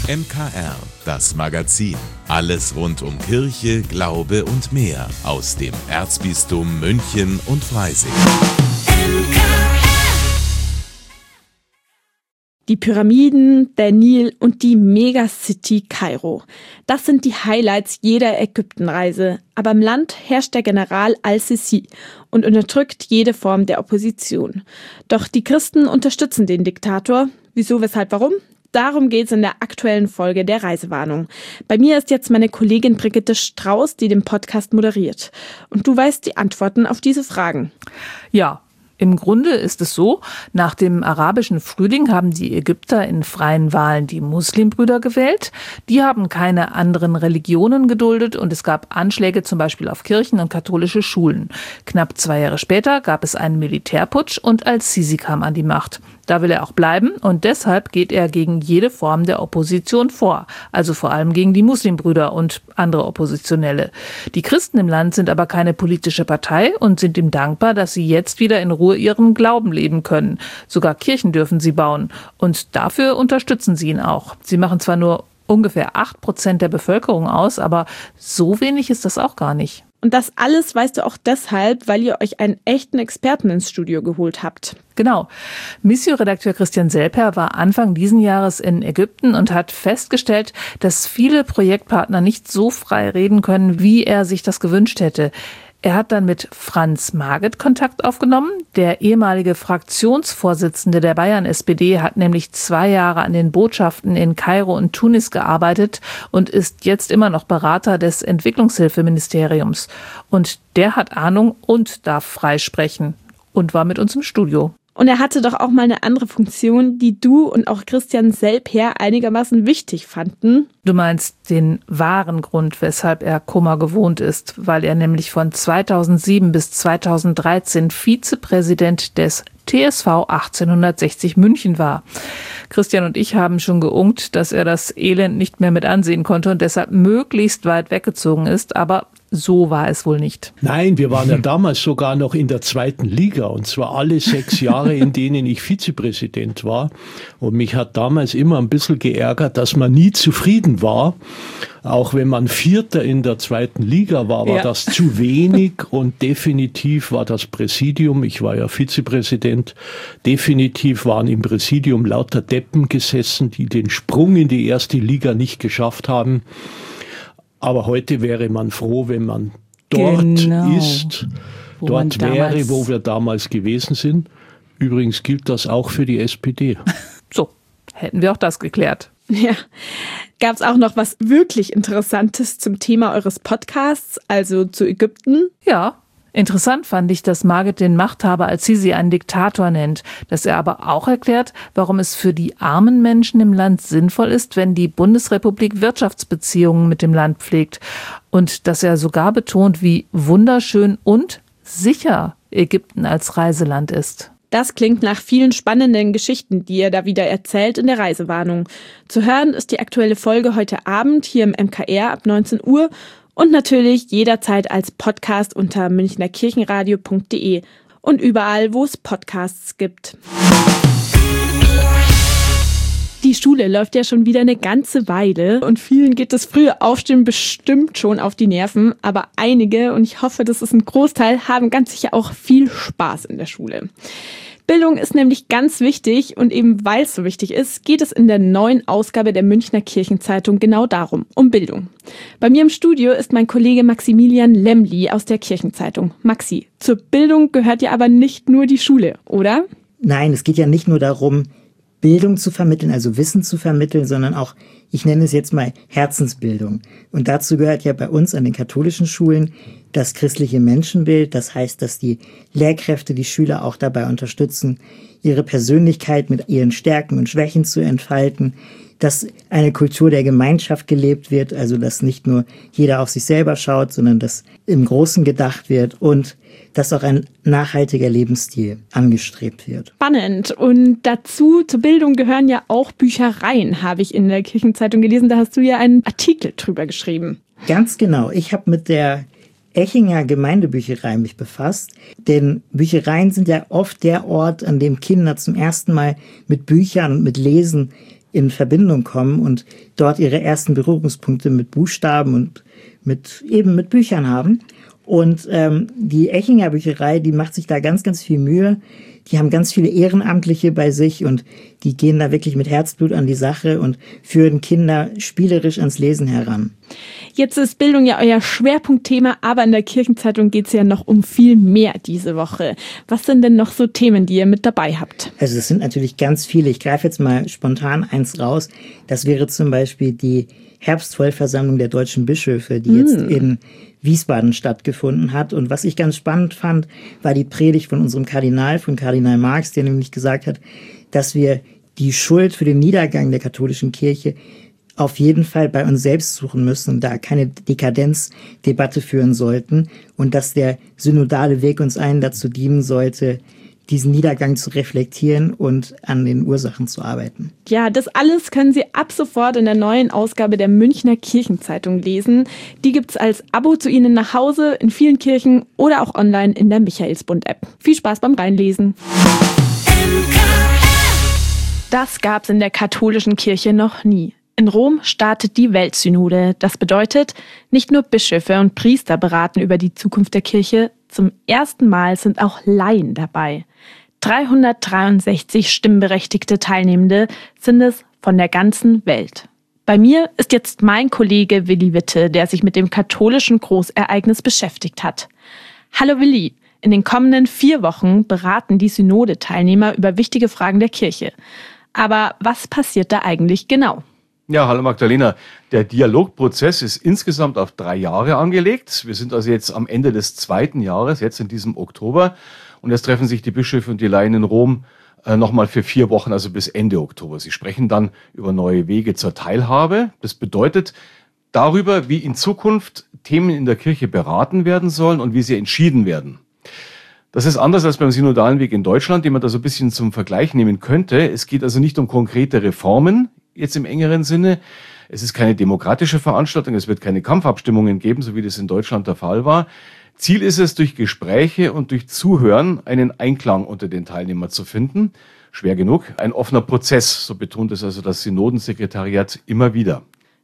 MKR, das Magazin. Alles rund um Kirche, Glaube und mehr aus dem Erzbistum München und Freising. Die Pyramiden, der Nil und die Megacity Kairo. Das sind die Highlights jeder Ägyptenreise. Aber im Land herrscht der General al-Sisi und unterdrückt jede Form der Opposition. Doch die Christen unterstützen den Diktator. Wieso, weshalb, warum? Darum geht's in der aktuellen Folge der Reisewarnung. Bei mir ist jetzt meine Kollegin Brigitte Strauß, die den Podcast moderiert. Und du weißt die Antworten auf diese Fragen. Ja. Im Grunde ist es so, nach dem arabischen Frühling haben die Ägypter in freien Wahlen die Muslimbrüder gewählt. Die haben keine anderen Religionen geduldet und es gab Anschläge zum Beispiel auf Kirchen und katholische Schulen. Knapp 2 Jahre später gab es einen Militärputsch und al-Sisi kam an die Macht. Da will er auch bleiben und deshalb geht er gegen jede Form der Opposition vor. Also vor allem gegen die Muslimbrüder und andere Oppositionelle. Die Christen im Land sind aber keine politische Partei und sind ihm dankbar, dass sie jetzt wieder in Ruhe ihren Glauben leben können. Sogar Kirchen dürfen sie bauen. Und dafür unterstützen sie ihn auch. Sie machen zwar nur ungefähr 8% der Bevölkerung aus, aber so wenig ist das auch gar nicht. Und das alles weißt du auch deshalb, weil ihr euch einen echten Experten ins Studio geholt habt. Genau. Missio-Redakteur Christian Selper war Anfang diesen Jahres in Ägypten und hat festgestellt, dass viele Projektpartner nicht so frei reden können, wie er sich das gewünscht hätte. Er hat dann mit Franz Marget Kontakt aufgenommen. Der ehemalige Fraktionsvorsitzende der Bayern-SPD hat nämlich 2 Jahre an den Botschaften in Kairo und Tunis gearbeitet und ist jetzt immer noch Berater des Entwicklungshilfeministeriums. Und der hat Ahnung und darf frei sprechen und war mit uns im Studio. Und er hatte doch auch mal eine andere Funktion, die du und auch Christian Selper einigermaßen wichtig fanden. Du meinst den wahren Grund, weshalb er Kummer gewohnt ist, weil er nämlich von 2007 bis 2013 Vizepräsident des TSV 1860 München war. Christian und ich haben schon geunkt, dass er das Elend nicht mehr mit ansehen konnte und deshalb möglichst weit weggezogen ist, aber so war es wohl nicht. Nein, wir waren ja damals sogar noch in der 2. Liga und zwar alle 6 Jahre, in denen ich Vizepräsident war. Und mich hat damals immer ein bisschen geärgert, dass man nie zufrieden war. Auch wenn man Vierter in der 2. Liga war, war das zu wenig und definitiv war das Präsidium, ich war ja Vizepräsident, definitiv waren im Präsidium lauter Deppen gesessen, die den Sprung in die 1. Liga nicht geschafft haben. Aber heute wäre man froh, wenn man dort ist, dort wäre, wo wir damals gewesen sind. Übrigens gilt das auch für die SPD. So, hätten wir auch das geklärt. Ja. Gab es auch noch was wirklich Interessantes zum Thema eures Podcasts, also zu Ägypten? Ja. Interessant fand ich, dass Marget den Machthaber al-Sisi einen Diktator nennt, dass er aber auch erklärt, warum es für die armen Menschen im Land sinnvoll ist, wenn die Bundesrepublik Wirtschaftsbeziehungen mit dem Land pflegt und dass er sogar betont, wie wunderschön und sicher Ägypten als Reiseland ist. Das klingt nach vielen spannenden Geschichten, die ihr da wieder erzählt in der Reisewarnung. Zu hören ist die aktuelle Folge heute Abend hier im MKR ab 19 Uhr. Und natürlich jederzeit als Podcast unter münchnerkirchenradio.de und überall, wo es Podcasts gibt. Die Schule läuft ja schon wieder eine ganze Weile und vielen geht das frühe Aufstehen bestimmt schon auf die Nerven, aber einige, und ich hoffe, das ist ein Großteil, haben ganz sicher auch viel Spaß in der Schule. Bildung ist nämlich ganz wichtig und eben weil es so wichtig ist, geht es in der neuen Ausgabe der Münchner Kirchenzeitung genau darum, um Bildung. Bei mir im Studio ist mein Kollege Maximilian Lemli aus der Kirchenzeitung. Maxi, zur Bildung gehört ja aber nicht nur die Schule, oder? Nein, es geht ja nicht nur darum, Bildung zu vermitteln, also Wissen zu vermitteln, sondern auch, ich nenne es jetzt mal Herzensbildung. Und dazu gehört ja bei uns an den katholischen Schulen das christliche Menschenbild. Das heißt, dass die Lehrkräfte die Schüler auch dabei unterstützen, ihre Persönlichkeit mit ihren Stärken und Schwächen zu entfalten, dass eine Kultur der Gemeinschaft gelebt wird, also dass nicht nur jeder auf sich selber schaut, sondern dass im Großen gedacht wird und dass auch ein nachhaltiger Lebensstil angestrebt wird. Spannend. Und dazu, zur Bildung gehören ja auch Büchereien, habe ich in der Kirchenzeitung gelesen. Da hast du ja einen Artikel drüber geschrieben. Ganz genau. Ich habe mit der Echinger Gemeindebücherei mich befasst, denn Büchereien sind ja oft der Ort, an dem Kinder zum ersten Mal mit Büchern und mit Lesen in Verbindung kommen und dort ihre ersten Berührungspunkte mit Buchstaben und mit Büchern haben. Und die Echinger Bücherei, die macht sich da ganz, ganz viel Mühe. Die haben ganz viele Ehrenamtliche bei sich und die gehen da wirklich mit Herzblut an die Sache und führen Kinder spielerisch ans Lesen heran. Jetzt ist Bildung ja euer Schwerpunktthema, aber in der Kirchenzeitung geht es ja noch um viel mehr diese Woche. Was sind denn noch so Themen, die ihr mit dabei habt? Also es sind natürlich ganz viele. Ich greife jetzt mal spontan eins raus. Das wäre zum Beispiel die Herbstvollversammlung der deutschen Bischöfe, die jetzt in Wiesbaden stattgefunden hat. Und was ich ganz spannend fand, war die Predigt von unserem Kardinal, von Kardinal Marx, der nämlich gesagt hat, dass wir die Schuld für den Niedergang der katholischen Kirche auf jeden Fall bei uns selbst suchen müssen und da keine Dekadenzdebatte führen sollten und dass der synodale Weg uns allen dazu dienen sollte, diesen Niedergang zu reflektieren und an den Ursachen zu arbeiten. Ja, das alles können Sie ab sofort in der neuen Ausgabe der Münchner Kirchenzeitung lesen. Die gibt's als Abo zu Ihnen nach Hause in vielen Kirchen oder auch online in der Michaelsbund-App. Viel Spaß beim Reinlesen. Das gab's in der katholischen Kirche noch nie. In Rom startet die Weltsynode. Das bedeutet, nicht nur Bischöfe und Priester beraten über die Zukunft der Kirche, zum ersten Mal sind auch Laien dabei. 363 stimmberechtigte Teilnehmende sind es von der ganzen Welt. Bei mir ist jetzt mein Kollege Willi Witte, der sich mit dem katholischen Großereignis beschäftigt hat. Hallo Willi, in den kommenden 4 Wochen beraten die Synode-Teilnehmer über wichtige Fragen der Kirche. Aber was passiert da eigentlich genau? Ja, hallo Magdalena. Der Dialogprozess ist insgesamt auf 3 Jahre angelegt. Wir sind also jetzt am Ende des 2. Jahres, jetzt in diesem Oktober. Und jetzt treffen sich die Bischöfe und die Laien in Rom nochmal für 4 Wochen, also bis Ende Oktober. Sie sprechen dann über neue Wege zur Teilhabe. Das bedeutet darüber, wie in Zukunft Themen in der Kirche beraten werden sollen und wie sie entschieden werden. Das ist anders als beim synodalen Weg in Deutschland, den man da so ein bisschen zum Vergleich nehmen könnte. Es geht also nicht um konkrete Reformen, jetzt im engeren Sinne. Es ist keine demokratische Veranstaltung, es wird keine Kampfabstimmungen geben, so wie das in Deutschland der Fall war. Ziel ist es, durch Gespräche und durch Zuhören einen Einklang unter den Teilnehmern zu finden. Schwer genug. Ein offener Prozess, so betont es also das Synodensekretariat immer wieder.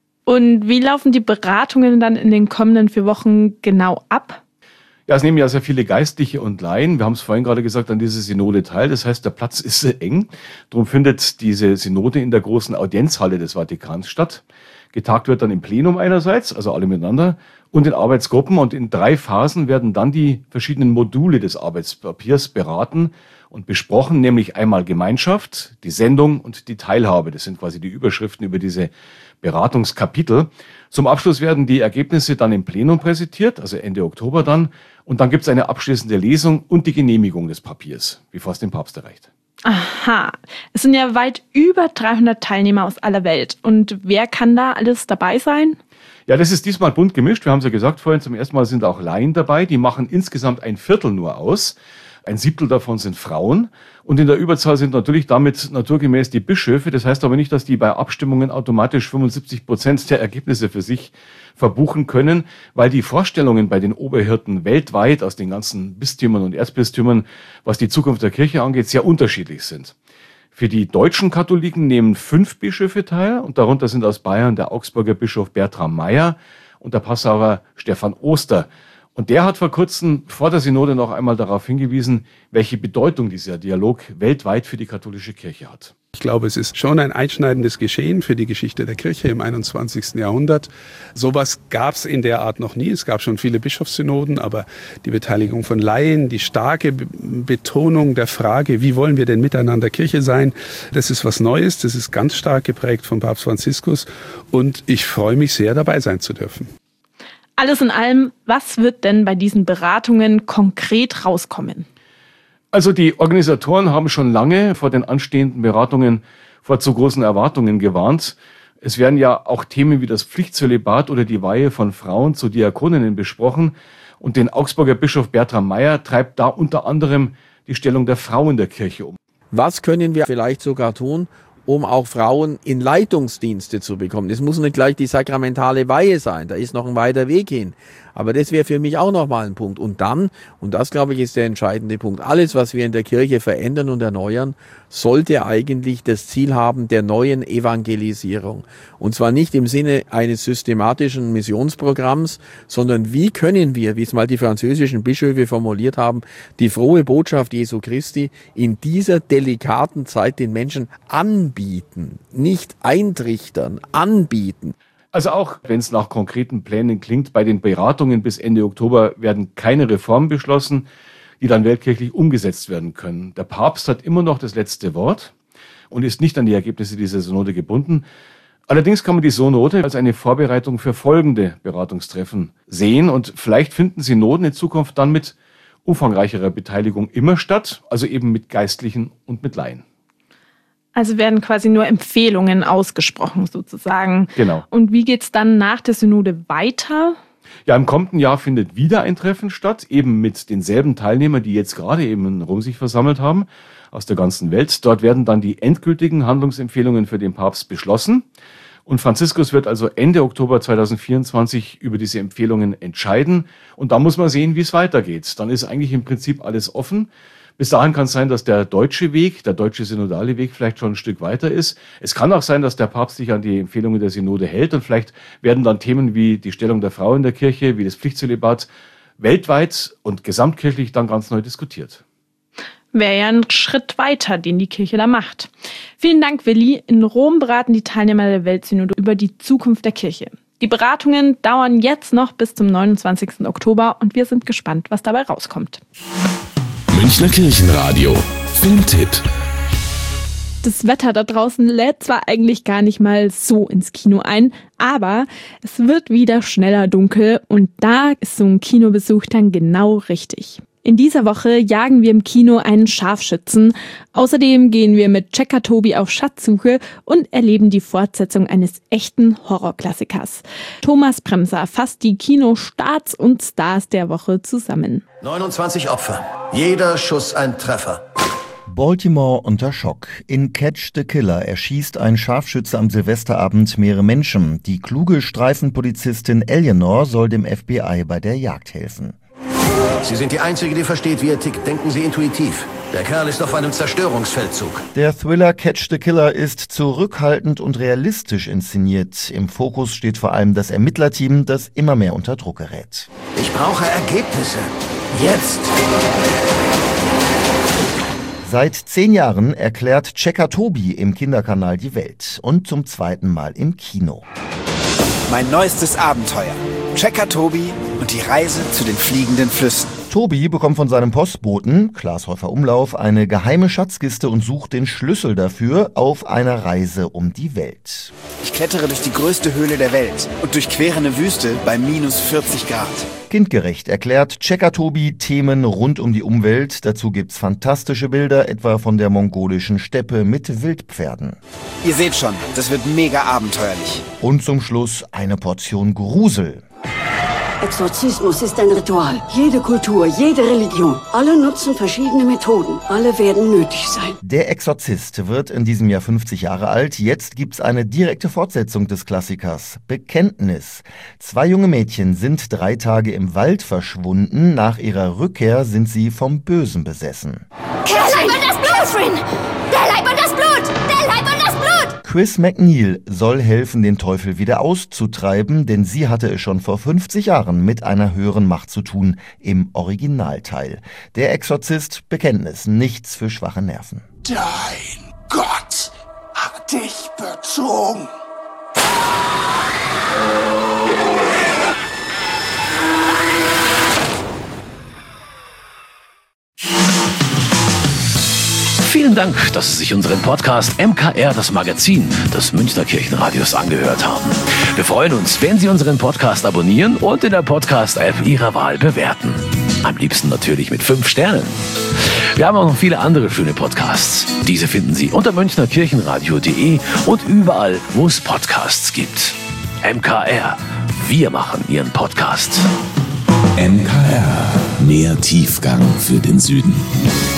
Und wie laufen die Beratungen dann in den kommenden 4 Wochen genau ab? Ja, es nehmen ja sehr viele Geistliche und Laien. Wir haben es vorhin gerade gesagt, an dieser Synode teil. Das heißt, der Platz ist sehr eng. Darum findet diese Synode in der großen Audienzhalle des Vatikans statt. Getagt wird dann im Plenum einerseits, also alle miteinander, und in Arbeitsgruppen. Und in 3 Phasen werden dann die verschiedenen Module des Arbeitspapiers beraten und besprochen, nämlich einmal Gemeinschaft, die Sendung und die Teilhabe. Das sind quasi die Überschriften über diese Beratungskapitel. Zum Abschluss werden die Ergebnisse dann im Plenum präsentiert, also Ende Oktober dann. Und dann gibt es eine abschließende Lesung und die Genehmigung des Papiers, bevor es den Papst erreicht. Aha, es sind ja weit über 300 Teilnehmer aus aller Welt. Und wer kann da alles dabei sein? Ja, das ist diesmal bunt gemischt. Wir haben es ja gesagt vorhin, zum ersten Mal sind auch Laien dabei. Die machen insgesamt 1/4 nur aus. 1/7 davon sind Frauen. Und in der Überzahl sind natürlich damit naturgemäß die Bischöfe. Das heißt aber nicht, dass die bei Abstimmungen automatisch 75% der Ergebnisse für sich verbuchen können, weil die Vorstellungen bei den Oberhirten weltweit aus den ganzen Bistümern und Erzbistümern, was die Zukunft der Kirche angeht, sehr unterschiedlich sind. Für die deutschen Katholiken nehmen 5 Bischöfe teil und darunter sind aus Bayern der Augsburger Bischof Bertram Meyer und der Passauer Stefan Oster. Und der hat vor kurzem vor der Synode noch einmal darauf hingewiesen, welche Bedeutung dieser Dialog weltweit für die katholische Kirche hat. Ich glaube, es ist schon ein einschneidendes Geschehen für die Geschichte der Kirche im 21. Jahrhundert. Sowas gab es in der Art noch nie. Es gab schon viele Bischofssynoden, aber die Beteiligung von Laien, die starke Betonung der Frage, wie wollen wir denn miteinander Kirche sein, das ist was Neues. Das ist ganz stark geprägt von Papst Franziskus und ich freue mich sehr, dabei sein zu dürfen. Alles in allem, was wird denn bei diesen Beratungen konkret rauskommen? Also die Organisatoren haben schon lange vor den anstehenden Beratungen vor zu großen Erwartungen gewarnt. Es werden ja auch Themen wie das Pflichtzölibat oder die Weihe von Frauen zu Diakoninnen besprochen. Und den Augsburger Bischof Bertram Meyer treibt da unter anderem die Stellung der Frau in der Kirche um. Was können wir vielleicht sogar tun, um auch Frauen in Leitungsdienste zu bekommen? Es muss nicht gleich die sakramentale Weihe sein, da ist noch ein weiter Weg hin. Aber das wäre für mich auch nochmal ein Punkt. Und dann, und das glaube ich ist der entscheidende Punkt, alles, was wir in der Kirche verändern und erneuern, sollte eigentlich das Ziel haben der neuen Evangelisierung. Und zwar nicht im Sinne eines systematischen Missionsprogramms, sondern wie können wir, wie es mal die französischen Bischöfe formuliert haben, die frohe Botschaft Jesu Christi in dieser delikaten Zeit den Menschen anbieten, nicht eintrichtern, anbieten. Also auch wenn es nach konkreten Plänen klingt, bei den Beratungen bis Ende Oktober werden keine Reformen beschlossen, die dann weltkirchlich umgesetzt werden können. Der Papst hat immer noch das letzte Wort und ist nicht an die Ergebnisse dieser Synode gebunden. Allerdings kann man die Synode als eine Vorbereitung für folgende Beratungstreffen sehen und vielleicht finden Synoden in Zukunft dann mit umfangreicherer Beteiligung immer statt, also eben mit Geistlichen und mit Laien. Also werden quasi nur Empfehlungen ausgesprochen sozusagen. Genau. Und wie geht's dann nach der Synode weiter? Ja, im kommenden Jahr findet wieder ein Treffen statt, eben mit denselben Teilnehmern, die jetzt gerade eben in Rom sich versammelt haben, aus der ganzen Welt. Dort werden dann die endgültigen Handlungsempfehlungen für den Papst beschlossen. Und Franziskus wird also Ende Oktober 2024 über diese Empfehlungen entscheiden. Und da muss man sehen, wie es weitergeht. Dann ist eigentlich im Prinzip alles offen. Bis dahin kann es sein, dass der deutsche Weg, der deutsche synodale Weg vielleicht schon ein Stück weiter ist. Es kann auch sein, dass der Papst sich an die Empfehlungen der Synode hält und vielleicht werden dann Themen wie die Stellung der Frau in der Kirche, wie das Pflichtzölibat weltweit und gesamtkirchlich dann ganz neu diskutiert. Wäre ja ein Schritt weiter, den die Kirche da macht. Vielen Dank, Willi. In Rom beraten die Teilnehmer der Weltsynode über die Zukunft der Kirche. Die Beratungen dauern jetzt noch bis zum 29. Oktober und wir sind gespannt, was dabei rauskommt. Münchner Kirchenradio. Filmtipp. Das Wetter da draußen lädt zwar eigentlich gar nicht mal so ins Kino ein, aber es wird wieder schneller dunkel und da ist so ein Kinobesuch dann genau richtig. In dieser Woche jagen wir im Kino einen Scharfschützen. Außerdem gehen wir mit Checker Tobi auf Schatzsuche und erleben die Fortsetzung eines echten Horrorklassikers. Thomas Bremser fasst die Kinostarts und Stars der Woche zusammen. 29 Opfer. Jeder Schuss ein Treffer. Baltimore unter Schock. In Catch the Killer erschießt ein Scharfschütze am Silvesterabend mehrere Menschen. Die kluge Streifenpolizistin Eleanor soll dem FBI bei der Jagd helfen. Sie sind die Einzige, die versteht, wie er tickt. Denken Sie intuitiv. Der Kerl ist auf einem Zerstörungsfeldzug. Der Thriller Catch the Killer ist zurückhaltend und realistisch inszeniert. Im Fokus steht vor allem das Ermittlerteam, das immer mehr unter Druck gerät. Ich brauche Ergebnisse. Jetzt! Seit 10 Jahren erklärt Checker Tobi im Kinderkanal die Welt und zum zweiten Mal im Kino. Mein neuestes Abenteuer. Checker Tobi und die Reise zu den fliegenden Flüssen. Tobi bekommt von seinem Postboten, Klaas Häufer Umlauf, eine geheime Schatzkiste und sucht den Schlüssel dafür auf einer Reise um die Welt. Ich klettere durch die größte Höhle der Welt und durchquere eine Wüste bei minus 40 Grad. Kindgerecht erklärt Checker Tobi Themen rund um die Umwelt. Dazu gibt's fantastische Bilder, etwa von der mongolischen Steppe mit Wildpferden. Ihr seht schon, das wird mega abenteuerlich. Und zum Schluss eine Portion Grusel. Exorzismus ist ein Ritual. Jede Kultur, jede Religion. Alle nutzen verschiedene Methoden. Alle werden nötig sein. Der Exorzist wird in diesem Jahr 50 Jahre alt. Jetzt gibt's eine direkte Fortsetzung des Klassikers. Bekenntnis. 2 junge Mädchen sind 3 Tage im Wald verschwunden. Nach ihrer Rückkehr sind sie vom Bösen besessen. Der Leib und das Blut! Der Leib und das Blut! Der Leib und das Blut! Chris MacNeil soll helfen, den Teufel wieder auszutreiben, denn sie hatte es schon vor 50 Jahren mit einer höheren Macht zu tun, im Originalteil. Der Exorzist, Bekenntnis, nichts für schwache Nerven. Dein Gott hat dich betrogen. Vielen Dank, dass Sie sich unseren Podcast MKR, das Magazin des Münchner Kirchenradios, angehört haben. Wir freuen uns, wenn Sie unseren Podcast abonnieren und in der Podcast-App Ihrer Wahl bewerten. Am liebsten natürlich mit 5 Sternen. Wir haben auch noch viele andere schöne Podcasts. Diese finden Sie unter münchnerkirchenradio.de und überall, wo es Podcasts gibt. MKR, wir machen Ihren Podcast. MKR, mehr Tiefgang für den Süden.